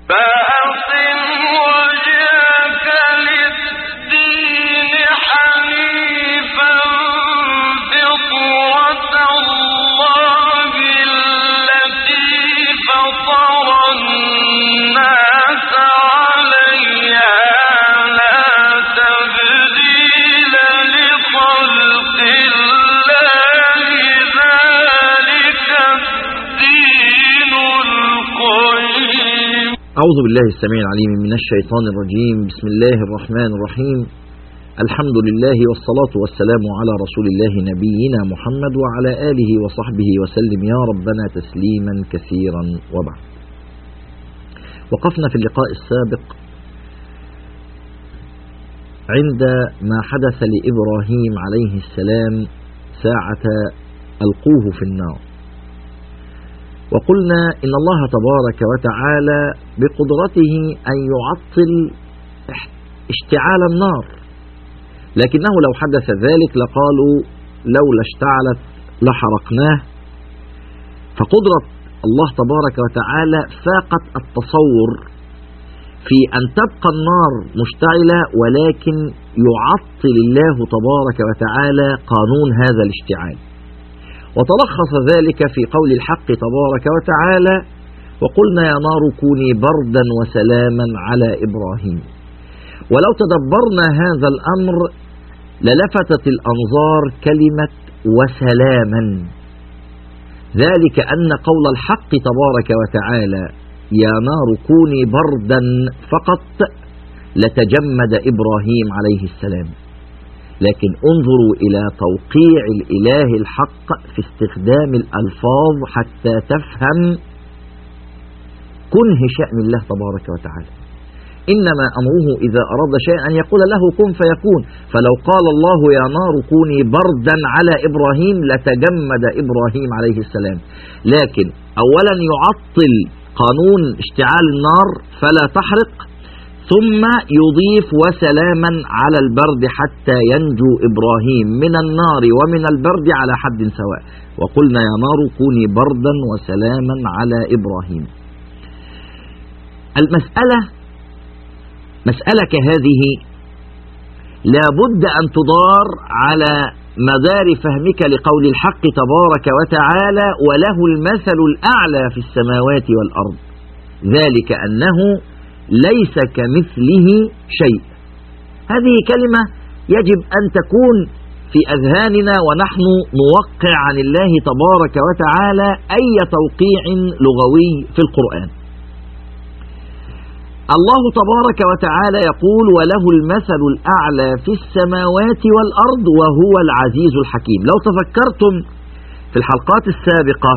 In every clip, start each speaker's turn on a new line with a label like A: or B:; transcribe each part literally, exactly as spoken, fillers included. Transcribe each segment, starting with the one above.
A: أعوذ بالله السميع العليم من الشيطان الرجيم. بسم الله الرحمن الرحيم. الحمد لله والصلاة والسلام على رسول الله نبينا محمد وعلى آله وصحبه وسلم يا ربنا تسليما كثيرا وبعد. وقفنا في اللقاء السابق عند ما حدث لإبراهيم عليه السلام ساعة ألقوه في النار، وقلنا إن الله تبارك وتعالى بقدرته أن يعطل اشتعال النار، لكنه لو حدث ذلك لقالوا لولا اشتعلت لحرقناه. فقدرة الله تبارك وتعالى فاقت التصور في أن تبقى النار مشتعلة، ولكن يعطل الله تبارك وتعالى قانون هذا الاشتعال. وتلخص ذلك في قول الحق تبارك وتعالى: وقلنا يا نار كوني بردا وسلاما على إبراهيم. ولو تدبرنا هذا الأمر للفتت الأنظار كلمة وسلاما، ذلك أن قول الحق تبارك وتعالى يا نار كوني بردا فقط لتجمد إبراهيم عليه السلام، لكن انظروا إلى توقيع الإله الحق في استخدام الألفاظ حتى تفهم كنه شأن الله تبارك وتعالى. إنما أمره إذا أراد شيئا أن يقول له كن فيكون. فلو قال الله يا نار كوني بردا على إبراهيم لتجمد إبراهيم عليه السلام، لكن أولا يعطل قانون اشتعال النار فلا تحرق، ثم يضيف وسلاما على البرد حتى ينجو إبراهيم من النار ومن البرد على حد سواء. وقلنا يا نار كوني بردا وسلاما على إبراهيم. المسألة مسألة كهذه لا بد أن تدار على مدار فهمك لقول الحق تبارك وتعالى وله المثل الأعلى في السماوات والأرض، ذلك أنه ليس كمثله شيء. هذه كلمة يجب أن تكون في أذهاننا ونحن نوقع عن الله تبارك وتعالى أي توقيع لغوي في القرآن. الله تبارك وتعالى يقول وله المثل الأعلى في السماوات والأرض وهو العزيز الحكيم. لو تفكرتم في الحلقات السابقة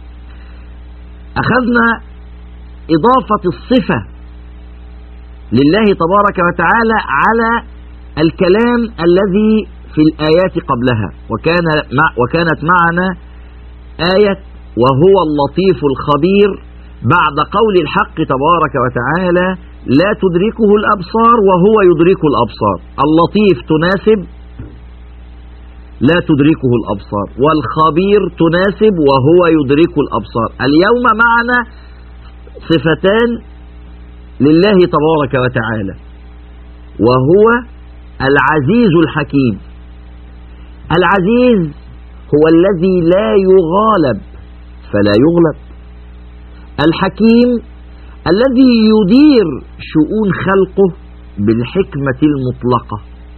A: أخذنا إضافة الصفة لله تبارك وتعالى على الكلام الذي في الآيات قبلها، وكان مع وكانت معنا آية وهو اللطيف الخبير بعد قول الحق تبارك وتعالى لا تدركه الأبصار وهو يدرك الأبصار. اللطيف تناسب لا تدركه الأبصار، والخبير تناسب وهو يدرك الأبصار. اليوم معنا صفتان لله تبارك وتعالى، وهو العزيز الحكيم. العزيز هو الذي لا يغالب فلا يغلب، الحكيم الذي يدير شؤون خلقه بالحكمة المطلقة،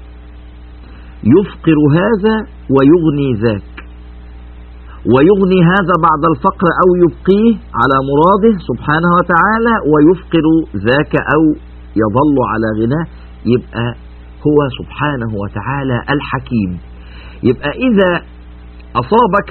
A: يفقر هذا ويغني ذاك، ويغني هذا بعد الفقر أو يبقيه على مراده سبحانه وتعالى، ويفقر ذاك أو يظل على غناه. يبقى هو سبحانه وتعالى الحكيم. يبقى إذا أصابك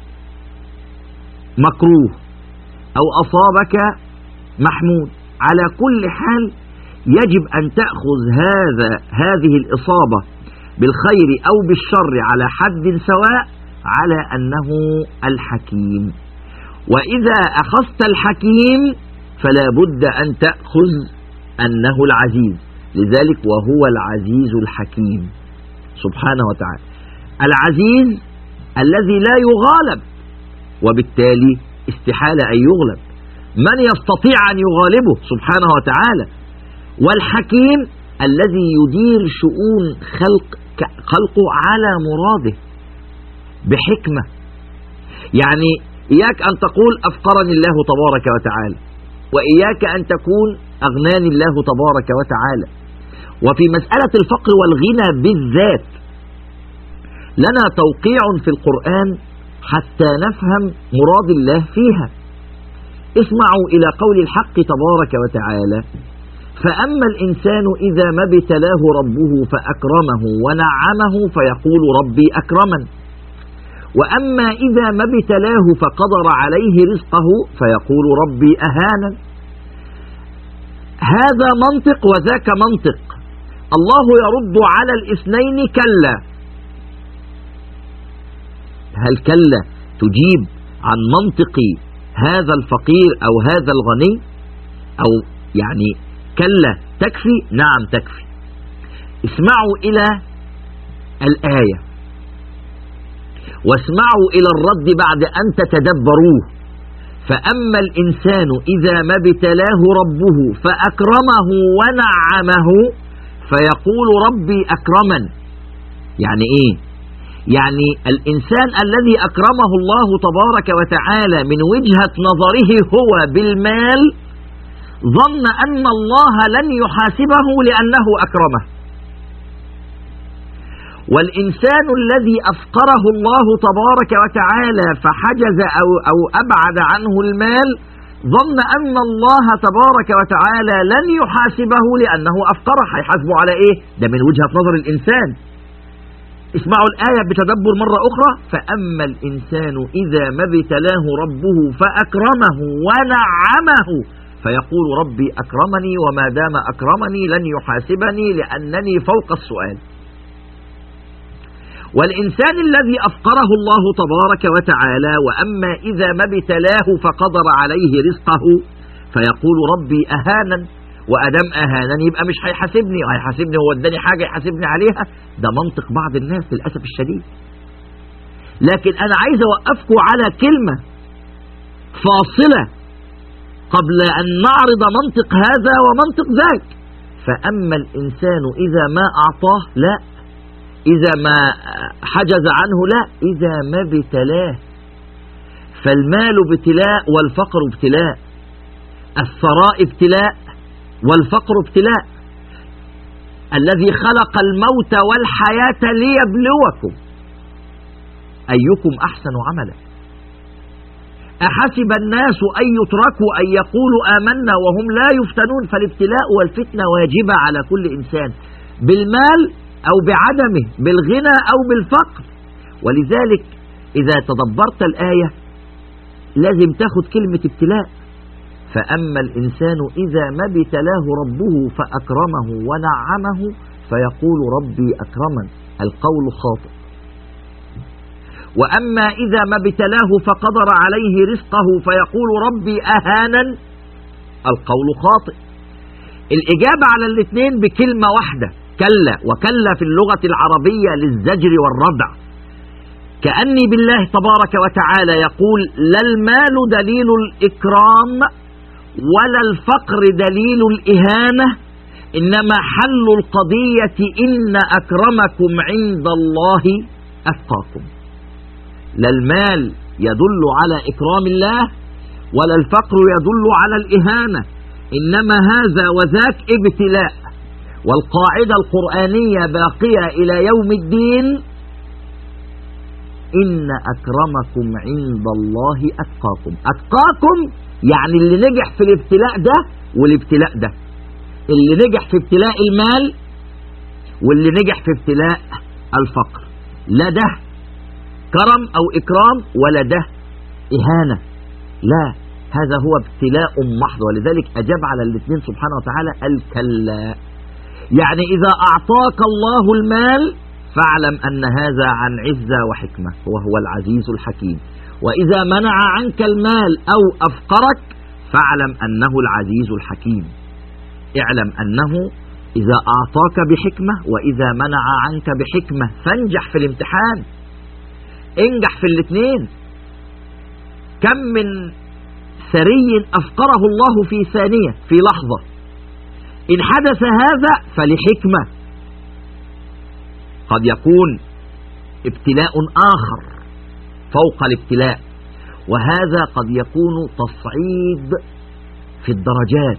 A: مكروه أو أصابك محمود، على كل حال يجب أن تأخذ هذا هذه الإصابة بالخير أو بالشر على حد سواء على أنه الحكيم. وإذا أخذت الحكيم فلا بد أن تأخذ أنه العزيز، لذلك وهو العزيز الحكيم سبحانه وتعالى. العزيز الذي لا يغالب، وبالتالي استحالة أن يغلب. من يستطيع أن يغالبه سبحانه وتعالى. والحكيم الذي يدير شؤون خلق خلقه على مراده بحكمة. يعني إياك أن تقول أفقرني الله تبارك وتعالى، وإياك أن تكون أغناني الله تبارك وتعالى. وفي مسألة الفقر والغنى بالذات لنا توقيع في القرآن حتى نفهم مراد الله فيها. اسمعوا إلى قول الحق تبارك وتعالى: فأما الإنسان إذا ما ابتلاه ربه فأكرمه ونعمه فيقول ربي أكرمن، وأما إذا ما ابتلاه فقدر عليه رزقه فيقول ربي أهانن. هذا منطق وذاك منطق. الله يرد على الاثنين كلا. هل كلا تجيب عن منطق هذا الفقير أو هذا الغني؟ أو يعني كلا تكفي؟ نعم تكفي. اسمعوا إلى الآية واسمعوا إلى الرد بعد أن تتدبروه. فأما الإنسان إذا ما ابتلاه ربه فأكرمه ونعمه فيقول ربي أكرمن. يعني إيه؟ يعني الإنسان الذي أكرمه الله تبارك وتعالى من وجهة نظره هو بالمال ظن أن الله لن يحاسبه لأنه أكرمه. والإنسان الذي أفقره الله تبارك وتعالى فحجز أو, أو أبعد عنه المال ظن أن الله تبارك وتعالى لن يحاسبه لأنه أفقره. هيحاسبه على إيه؟ ده من وجهة نظر الإنسان. اسمعوا الآية بتدبر مرة أخرى. فأما الإنسان إذا ما ابتلاه ربه فأكرمه ونعمه فيقول ربي أكرمني، وما دام أكرمني لن يحاسبني لأنني فوق السؤال. والإنسان الذي أفقره الله تبارك وتعالى وأما إذا ما ابتلاه فقدر عليه رزقه فيقول ربي أهانن، وأدام أهانن يبقى مش هيحاسبني، هيحاسبني هو اداني حاجة يحاسبني عليها. ده منطق بعض الناس للأسف الشديد. لكن أنا عايز أوقفكم على كلمة فاصلة قبل أن نعرض منطق هذا ومنطق ذاك. فأما الإنسان إذا ما أعطاه، لا. إذا ما حجز عنه، لا. إذا ما ابتلاه. فالمال ابتلاء والفقر ابتلاء، الثراء ابتلاء والفقر ابتلاء. الذي خلق الموت والحياة ليبلوكم أيكم أحسن عملا. أحسب الناس أن يتركوا أن يقولوا آمنا وهم لا يفتنون. فالابتلاء والفتنة واجبة على كل إنسان بالمال أو بعدمه، بالغنى أو بالفقر. ولذلك إذا تدبرت الآية لازم تاخد كلمة ابتلاء. فأما الإنسان إذا ما ابتلاه ربه فأكرمه ونعمه فيقول ربي أكرمن، القول خاطئ. وأما إذا ما ابتلاه فقدر عليه رزقه فيقول ربي أهانن، القول خاطئ. الإجابة على الاثنين بكلمة واحدة: كلا. وكلا في اللغة العربية للزجر والردع. كأني بالله تبارك وتعالى يقول: لا المال دليل الإكرام ولا الفقر دليل الإهانة، إنما حل القضية إن أكرمكم عند الله أتقاكم. لا المال يدل على إكرام الله ولا الفقر يدل على الإهانة، إنما هذا وذاك ابتلاء. والقاعدة القرآنية باقية إلى يوم الدين: إن أكرمكم عند الله أتقاكم. أتقاكم يعني اللي نجح في الابتلاء ده والابتلاء ده، اللي نجح في ابتلاء المال واللي نجح في ابتلاء الفقر. لا ده كرم أو إكرام ولا ده إهانة، لا، هذا هو ابتلاء محض. ولذلك أجاب على الاثنين سبحانه وتعالى الكلا. يعني إذا أعطاك الله المال فاعلم أن هذا عن عزة وحكمة وهو العزيز الحكيم، وإذا منع عنك المال أو أفقرك فاعلم أنه العزيز الحكيم. اعلم أنه إذا أعطاك بحكمة وإذا منع عنك بحكمة، فانجح في الامتحان، انجح في الاثنين. كم من ثري أفقره الله في ثانية في لحظة. إن حدث هذا فلحكمة، قد يكون ابتلاء آخر فوق الابتلاء، وهذا قد يكون تصعيد في الدرجات.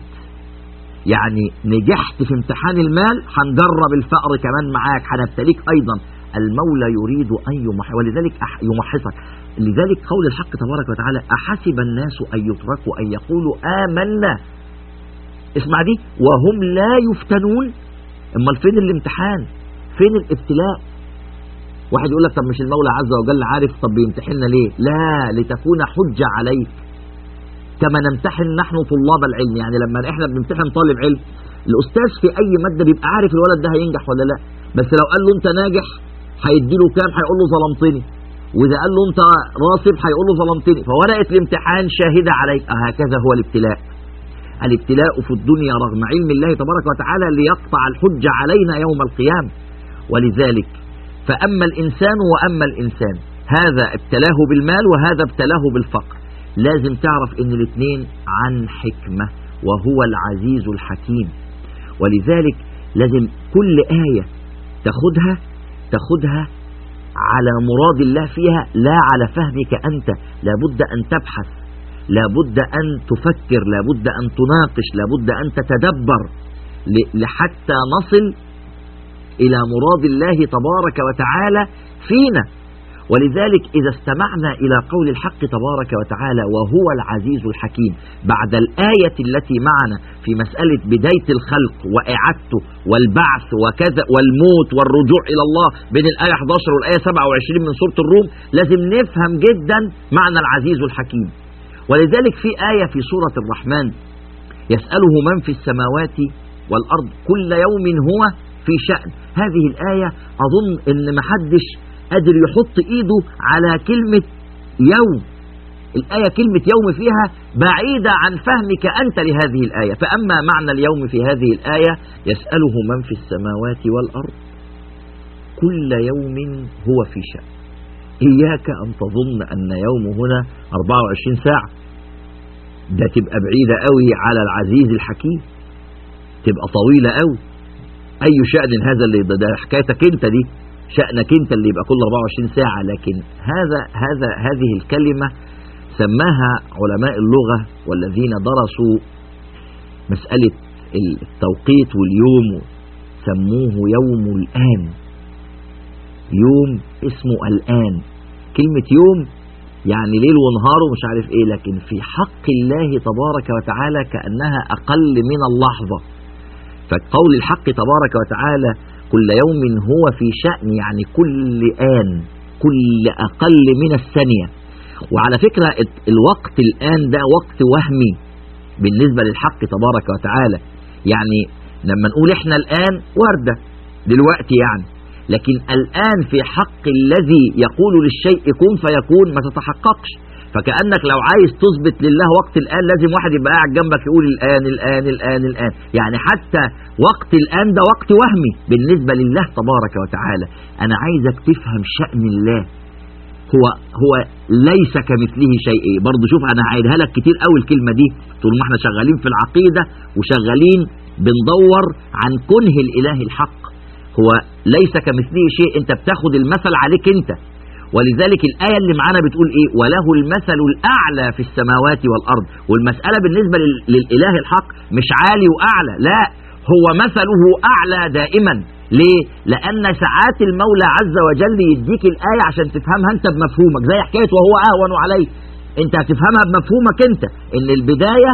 A: يعني نجحت في امتحان المال، هنجرب الفقر كمان معاك، هنبتليك أيضا. المولى يريد أن يمحص، ولذلك يمحصك. لذلك قول الحق تبارك وتعالى: أحسب الناس أن يتركوا أن يقولوا آمنا، اسمع دي، وهم لا يفتنون. امال فين الامتحان؟ فين الابتلاء؟ واحد يقول لك طب مش المولى عز وجل عارف، طب بيمتحننا ليه؟ لا، لتكون حجة عليك كما نمتحن نحن طلاب العلم. يعني لما احنا بنمتحن طالب علم، الاستاذ في اي مادة بيبقى عارف الولد ده هينجح ولا لا، بس لو قال له انت ناجح هيديله كام؟ هيقول له ظلمتني. واذا قال له انت راسب هيقول له ظلمتني. فورقة الامتحان شاهدة عليك. هكذا هو الابتلاء. الابتلاء في الدنيا رغم علم الله تبارك وتعالى ليقطع الحجة علينا يوم القيامة. ولذلك فأما الإنسان وأما الإنسان، هذا ابتلاه بالمال وهذا ابتلاه بالفقر. لازم تعرف ان الاثنين عن حكمة، وهو العزيز الحكيم. ولذلك لازم كل آية تاخدها تاخدها على مراد الله فيها، لا على فهمك أنت. لابد أن تبحث، لابد أن تفكر، لابد أن تناقش، لابد أن تتدبر لحتى نصل إلى مراد الله تبارك وتعالى فينا. ولذلك إذا استمعنا إلى قول الحق تبارك وتعالى وهو العزيز الحكيم بعد الآية التي معنا في مسألة بداية الخلق وإعادته والبعث وكذا والموت والرجوع إلى الله بين الآية إحدى عشر والآية سبعة وعشرين من سورة الروم، لازم نفهم جدا معنى العزيز الحكيم. ولذلك في آية في سورة الرحمن: يسأله من في السماوات والأرض كل يوم هو في شأن. هذه الآية أظن إن محدش قادر يحط إيده على كلمة يوم. الآية كلمة يوم فيها بعيدة عن فهمك أنت لهذه الآية. فأما معنى اليوم في هذه الآية: يسأله من في السماوات والأرض كل يوم هو في شأن. إياك أن تظن أن يوم هنا أربعة وعشرين ساعة، ده تبقى بعيدة قوي على العزيز الحكيم، تبقى طويلة قوي. أي شأن هذا اللي ده, ده حكايتك أنت، دي شأنك أنت اللي يبقى كل أربعة وعشرين ساعة. لكن هذا هذا هذه الكلمة سماها علماء اللغة والذين درسوا مسألة التوقيت واليوم، سموه يوم الآن. يوم اسمه الآن. كلمة يوم يعني ليل ونهار ومش عارف ايه، لكن في حق الله تبارك وتعالى كأنها أقل من اللحظة. فقول الحق تبارك وتعالى كل يوم هو في شأن، يعني كل آن، كل أقل من الثانية. وعلى فكرة الوقت الآن ده وقت وهمي بالنسبة للحق تبارك وتعالى. يعني لما نقول احنا الآن وردة دلوقتي يعني، لكن الآن في حق الذي يقول للشيء كن فيكون ما تتحققش. فكأنك لو عايز تثبت لله وقت الآن لازم واحد يبقى قاعد جنبك يقول الآن الآن الآن الآن. يعني حتى وقت الآن ده وقت وهمي بالنسبة لله تبارك وتعالى. أنا عايزك تفهم شأن الله، هو هو ليس كمثله شيء. برضو شوف أنا هعيدها لك كتير قوي الكلمة دي طول ما احنا شغالين في العقيدة وشغالين بندور عن كنه الإله الحق. هو ليس كمثله شيء، انت بتاخد المثل عليك انت. ولذلك الآية اللي معانا بتقول ايه؟ وله المثل الأعلى في السماوات والأرض. والمسألة بالنسبة للإله الحق مش عالي وأعلى، لا، هو مثله أعلى دائما. ليه؟ لأن ساعات المولى عز وجل يديك الآية عشان تفهمها انت بمفهومك، زي حكاية وهو أهون عليه. انت هتفهمها بمفهومك انت، ان البداية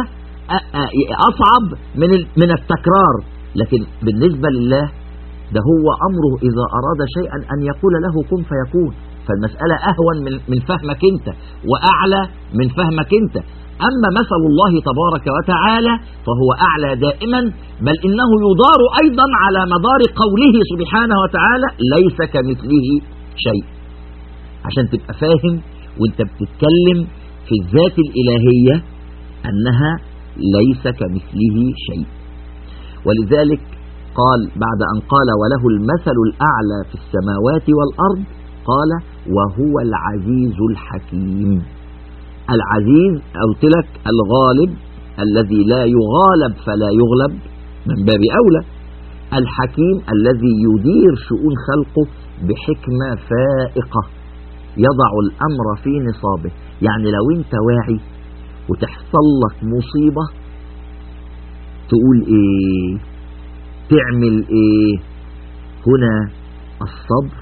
A: أصعب من من التكرار. لكن بالنسبة لله ده هو أمره إذا أراد شيئا أن يقول له كن فيكون. فالمسألة أهون من من فهمك أنت وأعلى من فهمك أنت. أما مثل الله تبارك وتعالى فهو أعلى دائما، بل إنه يدار أيضا على مدار قوله سبحانه وتعالى ليس كمثله شيء، عشان تبقى فاهم وانت بتتكلم في الذات الإلهية أنها ليس كمثله شيء. ولذلك قال بعد أن قال وله المثل الأعلى في السماوات والأرض، قال وهو العزيز الحكيم. العزيز قلت لك الغالب الذي لا يغالب فلا يغلب من باب أولى. الحكيم الذي يدير شؤون خلقه بحكمة فائقة يضع الأمر في نصابه. يعني لو انت واعي وتحصل لك مصيبة تقول ايه، تعمل ايه؟ هنا الصبر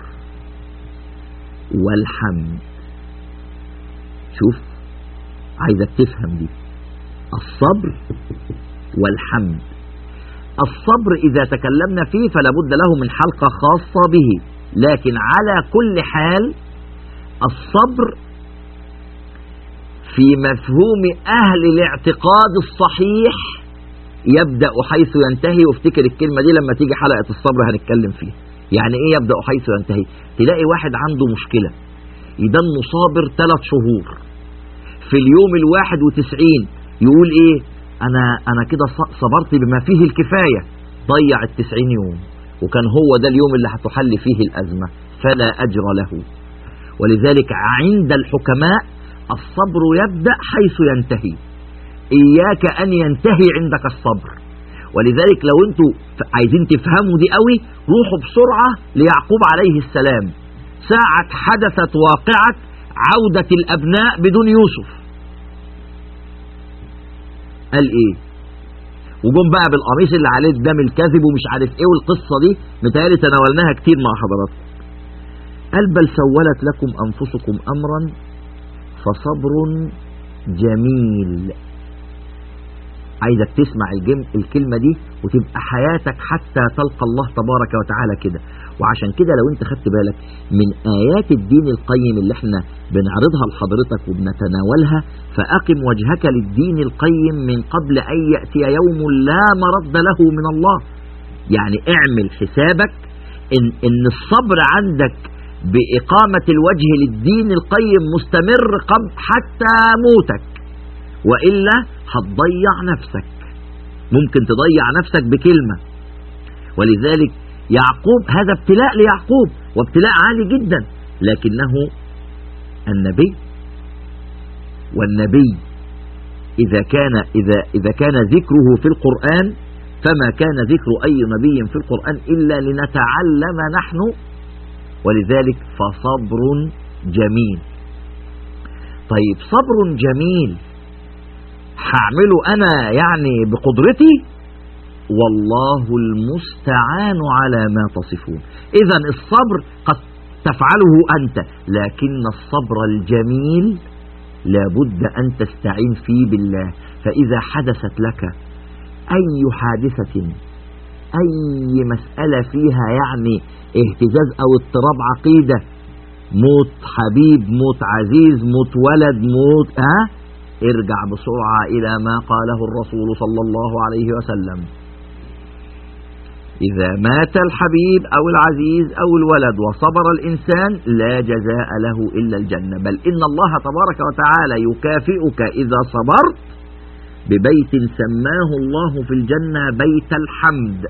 A: والحمد. شوف، عايزك تفهم دي، الصبر والحمد. الصبر إذا تكلمنا فيه فلا بد له من حلقة خاصة به، لكن على كل حال الصبر في مفهوم أهل الاعتقاد الصحيح يبدأ حيث ينتهي. وافتكر الكلمة دي لما تيجي حلقة الصبر هنتكلم فيها. يعني ايه يبدأ حيث ينتهي؟ تلاقي واحد عنده مشكلة يدنه صابر ثلاث شهور، في اليوم الواحد وتسعين يقول ايه، انا انا كده صبرت بما فيه الكفاية، ضيع التسعين يوم وكان هو ده اليوم اللي هتحل فيه الأزمة، فلا أجر له. ولذلك عند الحكماء الصبر يبدأ حيث ينتهي، إياك أن ينتهي عندك الصبر. ولذلك لو انتوا عايزين تفهموا دي قوي روحوا بسرعة ليعقوب عليه السلام ساعة حدثت واقعة عودة الأبناء بدون يوسف. قال ايه؟ وجم بقى بالقميص اللي عليه دم الكذب ومش عارف ايه، والقصة دي متهيألي تناولناها كتير مع حضراتكم. قال بل سولت لكم أنفسكم أمرا فصبر جميل. عايزك تسمع الكلمة دي وتبقى حياتك حتى تلقى الله تبارك وتعالى كده. وعشان كده لو انت خدت بالك من آيات الدين القيم اللي احنا بنعرضها لحضرتك وبنتناولها، فأقم وجهك للدين القيم من قبل أن يأتي يوم لا مرد له من الله. يعني اعمل حسابك ان, إن الصبر عندك بإقامة الوجه للدين القيم مستمر قبل حتى موتك، وإلا هتضيع نفسك، ممكن تضيع نفسك بكلمة. ولذلك يعقوب هذا ابتلاء ليعقوب وابتلاء عالي جدا، لكنه النبي، والنبي إذا كان إذا إذا كان ذكره في القرآن فما كان ذكر أي نبي في القرآن إلا لنتعلم نحن. ولذلك فصبر جميل. طيب صبر جميل هعمله أنا يعني بقدرتي؟ والله المستعان على ما تصفون. إذن الصبر قد تفعله أنت، لكن الصبر الجميل لابد أن تستعين فيه بالله. فإذا حدثت لك أي حادثة، أي مسألة فيها يعني اهتزاز أو اضطراب عقيدة، موت حبيب، موت عزيز، موت ولد، موت ها ارجع بسرعة إلى ما قاله الرسول صلى الله عليه وسلم: إذا مات الحبيب أو العزيز أو الولد وصبر الإنسان لا جزاء له إلا الجنة، بل إن الله تبارك وتعالى يكافئك إذا صبرت ببيت سماه الله في الجنة بيت الحمد.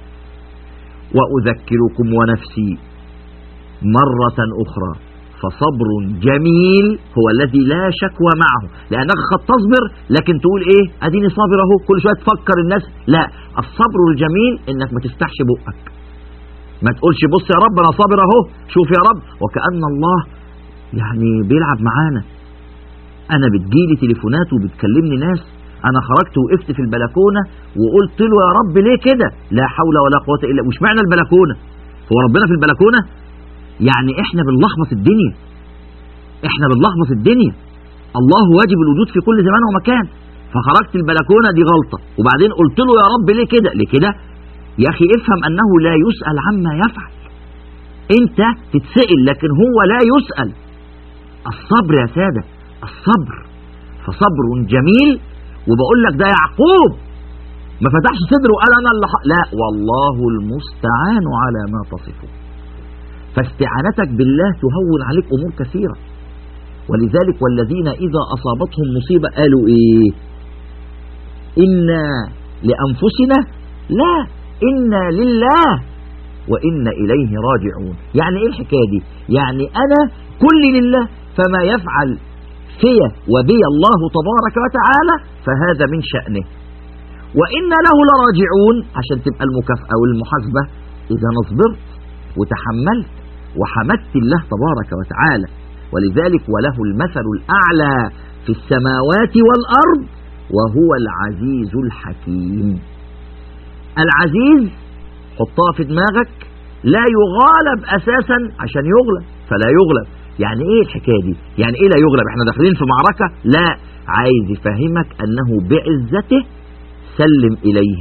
A: وأذكركم ونفسي مرة أخرى فصبر جميل هو الذي لا شكوى معه، لأنك قد تصبر لكن تقول إيه أديني صابر أهو، كل شوية تفكر الناس. لا، الصبر الجميل إنك ما تفتحش بقك، ما تقولش بص يا رب أنا صابر أهو، شوف يا رب، وكأن الله يعني بيلعب معانا. أنا بتجيلي تليفونات وبتكلمني ناس، أنا خرجت وقفت في البلكونة وقلت له يا رب ليه كده؟ لا حول ولا قوة إلا بالله. وش معنى البلكونة؟ هو ربنا في البلكونة؟ يعني احنا بنلخبط الدنيا، احنا بنلخبط الدنيا. الله واجب الوجود في كل زمان ومكان، فخرجت البلكونة دي غلطة، وبعدين قلت له يا رب ليه كده؟ ليه كده؟ يا أخي افهم أنه لا يسأل عما يفعل، انت تتسأل لكن هو لا يسأل. الصبر يا سادة، الصبر. فصبر جميل. وبقول لك ده يعقوب ما فتحش صدره وقال انا اللي لا، والله المستعان على ما تصفون. فاستعانتك بالله تهون عليك امور كثيرة. ولذلك والذين اذا اصابتهم مصيبة قالوا ايه؟ انا لانفسنا لا انا لله وانا اليه راجعون. يعني ايه الحكاية دي؟ يعني انا كل لله، فما يفعل في وبي الله تبارك وتعالى فهذا من شأنه. وإنا له لراجعون عشان تبقى المكافأة والمحاسبة إذا نصبرت وتحملت وحمدت الله تبارك وتعالى. ولذلك وله المثل الأعلى في السماوات والأرض وهو العزيز الحكيم. العزيز حطها في دماغك لا يغالب أساسا عشان يغلب، فلا يغلب. يعني ايه الحكاية دي؟ يعني ايه لا يغلب؟ احنا داخلين في معركة؟ لا، عايز يفهمك انه بعزته سلم اليه،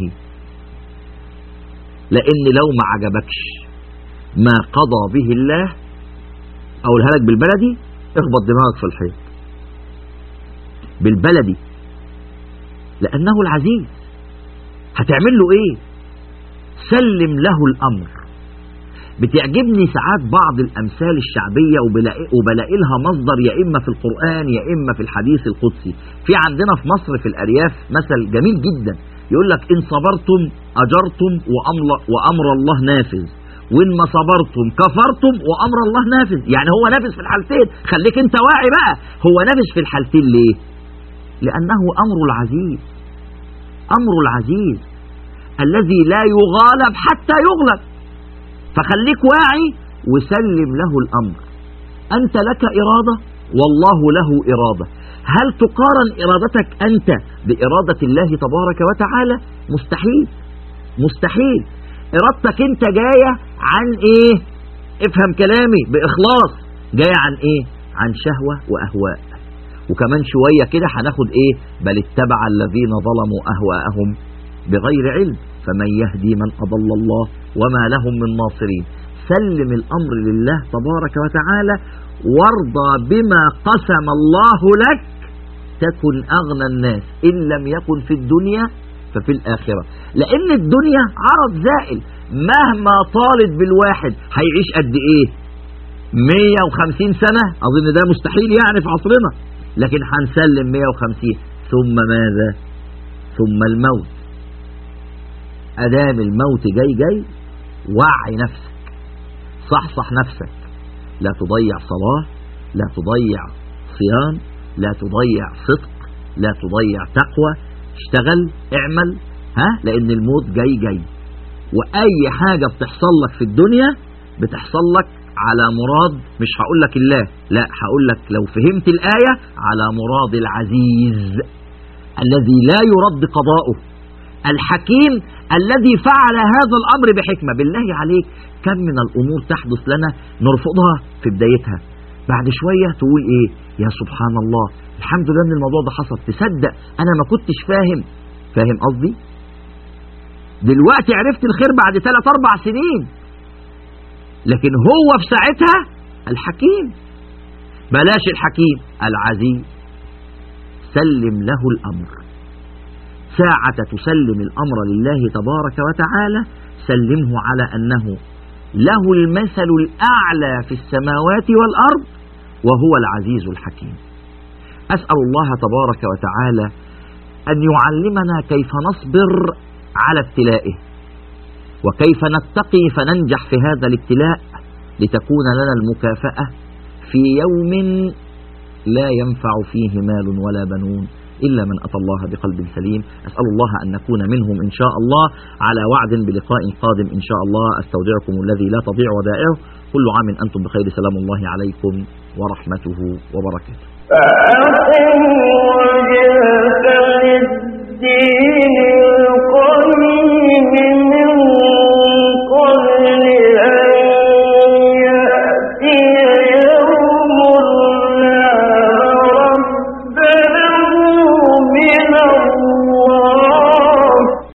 A: لان لو ما عجبكش ما قضى به الله، اقولها لك بالبلدي، اخبط دماغك في الحيط بالبلدي، لانه العزيز. هتعمل له ايه؟ سلم له الامر. بتعجبني ساعات بعض الامثال الشعبية وبلاقي لها مصدر يا اما في القرآن يا اما في الحديث القدسي. في عندنا في مصر في الارياف مثل جميل جدا يقول لك ان صبرتم اجرتم وامر الله نافذ، وان ما صبرتم كفرتم وامر الله نافذ. يعني هو نافذ في الحالتين، خليك انت واعي بقى. هو نافذ في الحالتين ليه؟ لانه امر العزيز، امر العزيز الذي لا يغالب حتى يغلب. فخليك واعي وسلم له الأمر. أنت لك إرادة والله له إرادة. هل تقارن إرادتك أنت بإرادة الله تبارك وتعالى؟ مستحيل، مستحيل. إرادتك أنت جاية عن إيه؟ افهم كلامي بإخلاص. جاية عن إيه؟ عن شهوة وأهواء. وكمان شوية كده هناخد إيه؟ بل اتبع الذين ظلموا أهواءهم بغير علم فمن يهدي من أضل الله وما لهم من ناصرين. سلم الأمر لله تبارك وتعالى وارضى بما قسم الله لك تكن أغنى الناس، إن لم يكن في الدنيا ففي الآخرة. لأن الدنيا عرض زائل، مهما طالت بالواحد هيعيش قد إيه؟ مية وخمسين سنة، أظن ده مستحيل يعني في عصرنا، لكن هنسلم مية وخمسين. ثم ماذا؟ ثم الموت. أدام الموت جاي جاي وعي نفسك، صحصح نفسك، لا تضيع صلاة، لا تضيع صيام، لا تضيع صدق، لا تضيع تقوى. اشتغل، اعمل، ها، لأن الموت جاي جاي. وأي حاجة بتحصل لك في الدنيا بتحصل لك على مراد، مش هقول لك الله، لا هقول لك لو فهمت الآية على مراد العزيز الذي لا يرد قضاؤه، الحكيم الذي فعل هذا الأمر بحكمة. بالله عليك كم من الأمور تحدث لنا نرفضها في بدايتها، بعد شوية تقول إيه؟ يا سبحان الله، الحمد لله إن الموضوع ده حصل. تصدق أنا ما كنتش فاهم. فاهم قصدي؟ دلوقتي عرفت الخير بعد ثلاث أربع سنين، لكن هو في ساعتها الحكيم. بلاش الحكيم، العزيز. سلم له الأمر. ساعة تسلم الأمر لله تبارك وتعالى سلمه على أنه له المثل الأعلى في السماوات والأرض وهو العزيز الحكيم. أسأل الله تبارك وتعالى أن يعلمنا كيف نصبر على ابتلائه، وكيف نتقي فننجح في هذا الابتلاء، لتكون لنا المكافأة في يوم لا ينفع فيه مال ولا بنون إلا من أتى الله بقلب سليم. أسأل الله أن نكون منهم إن شاء الله، على وعد بلقاء قادم إن شاء الله. أستودعكم الذي لا تضيع ودائعه. كل عام أنتم بخير. سلام الله عليكم ورحمته وبركاته.